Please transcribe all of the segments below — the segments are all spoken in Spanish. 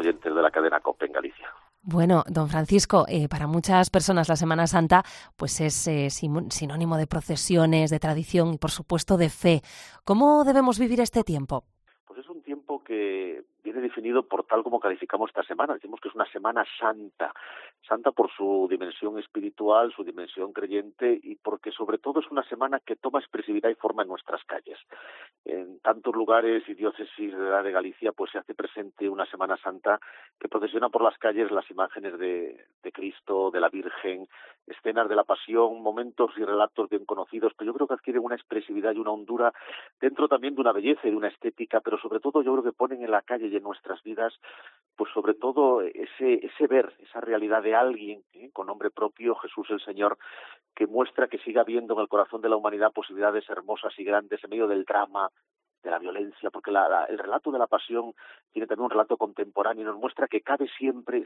oyentes de la cadena COPE en Galicia. Bueno, don Francisco, para muchas personas la Semana Santa pues es sinónimo de procesiones, de tradición y, por supuesto, de fe. ¿Cómo debemos vivir este tiempo? Pues es un tiempo que viene definido por tal como calificamos esta semana. Decimos que es una Semana Santa. Santa por su dimensión espiritual, su dimensión creyente y porque sobre todo es una semana que toma expresividad y forma en nuestras calles. En tantos lugares y diócesis de Galicia pues se hace presente una Semana Santa que procesiona por las calles las imágenes de Cristo, de la Virgen, escenas de la Pasión, momentos y relatos bien conocidos, pero yo creo que adquieren una expresividad y una hondura dentro también de una belleza y de una estética, pero sobre todo yo creo que ponen en la calle y en nuestras vidas pues sobre todo ese ver, esa realidad de alguien con nombre propio, Jesús el Señor, que muestra que sigue habiendo en el corazón de la humanidad posibilidades hermosas y grandes en medio del drama, de la violencia, porque el relato de la Pasión tiene también un relato contemporáneo y nos muestra que cabe siempre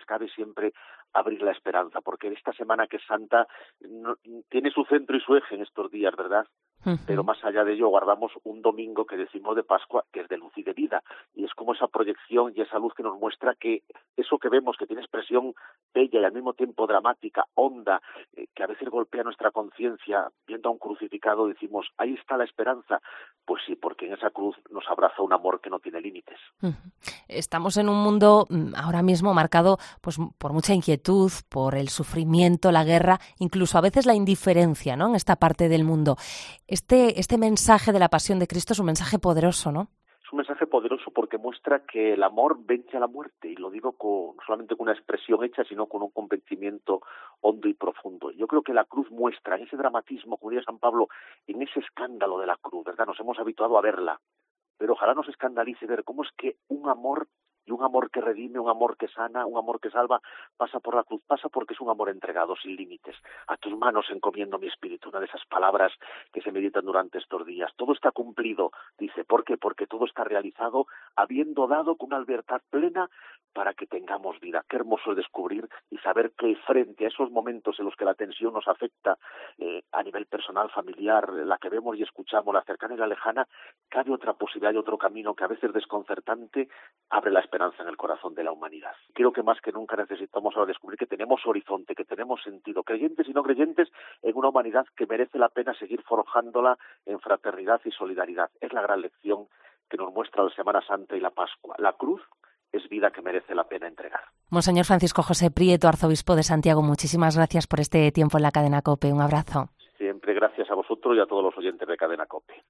abrir la esperanza, porque esta semana que es Santa tiene su centro y su eje en estos días, ¿verdad? Pero más allá de ello guardamos un domingo que decimos de Pascua, que es de luz y de vida, y es como esa proyección y esa luz que nos muestra que eso que vemos, que tiene expresión bella y al mismo tiempo dramática, honda, que a veces golpea nuestra conciencia, viendo a un crucificado decimos, ahí está la esperanza. Pues sí, porque en esa cruz nos abraza un amor que no tiene límites. Estamos en un mundo ahora mismo marcado pues por mucha inquietud, por el sufrimiento, la guerra, incluso a veces la indiferencia, ¿no? En esta parte del mundo. Este mensaje de la Pasión de Cristo es un mensaje poderoso, ¿no? Es un mensaje poderoso porque muestra que el amor vence a la muerte, y lo digo no solamente con una expresión hecha, sino con un convencimiento hondo y profundo. Yo creo que la cruz muestra en ese dramatismo, como diría San Pablo, en ese escándalo de la cruz, ¿verdad? Nos hemos habituado a verla, pero ojalá nos escandalice ver cómo es que un amor, y un amor que redime, un amor que sana, un amor que salva, pasa por la cruz, pasa porque es un amor entregado, sin límites. A tus manos encomiendo mi espíritu, una de esas palabras que se meditan durante estos días. Todo está cumplido, dice. ¿Por qué? Porque todo está realizado, habiendo dado con una libertad plena para que tengamos vida. Qué hermoso es descubrir y saber que frente a esos momentos en los que la tensión nos afecta a nivel personal, familiar, la que vemos y escuchamos, la cercana y la lejana, cabe otra posibilidad y otro camino que a veces desconcertante abre la esperanza en el corazón de la humanidad. Creo que más que nunca necesitamos ahora descubrir que tenemos horizonte, que tenemos sentido, creyentes y no creyentes, en una humanidad que merece la pena seguir forjándola en fraternidad y solidaridad. Es la gran lección que nos muestra la Semana Santa y la Pascua. La cruz es vida que merece la pena entregar. Monseñor Francisco José Prieto, arzobispo de Santiago, muchísimas gracias por este tiempo en la cadena COPE. Un abrazo. Siempre gracias a vosotros y a todos los oyentes de cadena COPE.